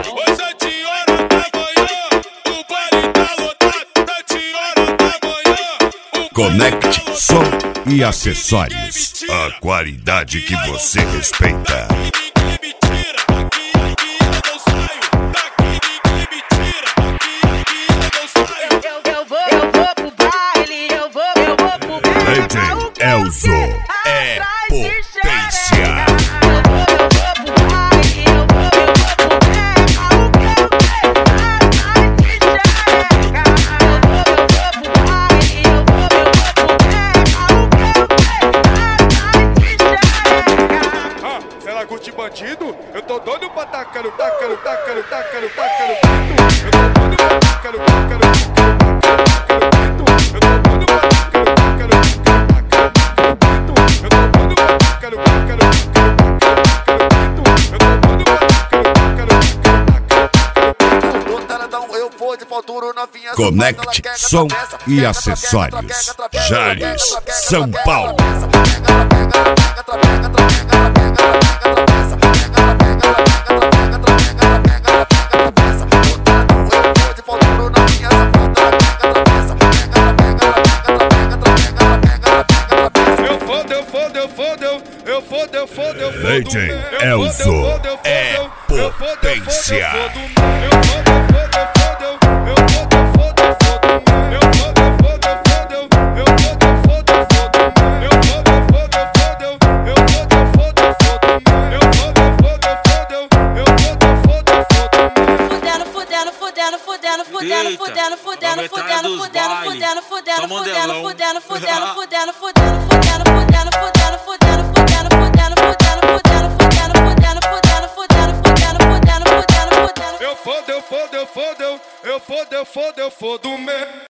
Oi, 7 horas da manhã, o baile tá lotado. 7 horas da manhã. Connect Som e Acessórios. A qualidade que você respeita. DJ Elzo é potência. Se ela curte bandido, eu tô doido pra tacando, tacando, tacando, tacando, tacando, tacando. Eu tô doido pra tacando, tacando, tacando, tacando, eu tô doido pra tacando, tacando, tacando, tacando. Eu tô doido pra tacando, tacando, tacando, eu tô doido pra tacando, tacando. Eu vou de pau duro novinha. Connect Som e Acessórios. Jales, São Paulo. DJ Elzo é potência. Eu fodo mesmo.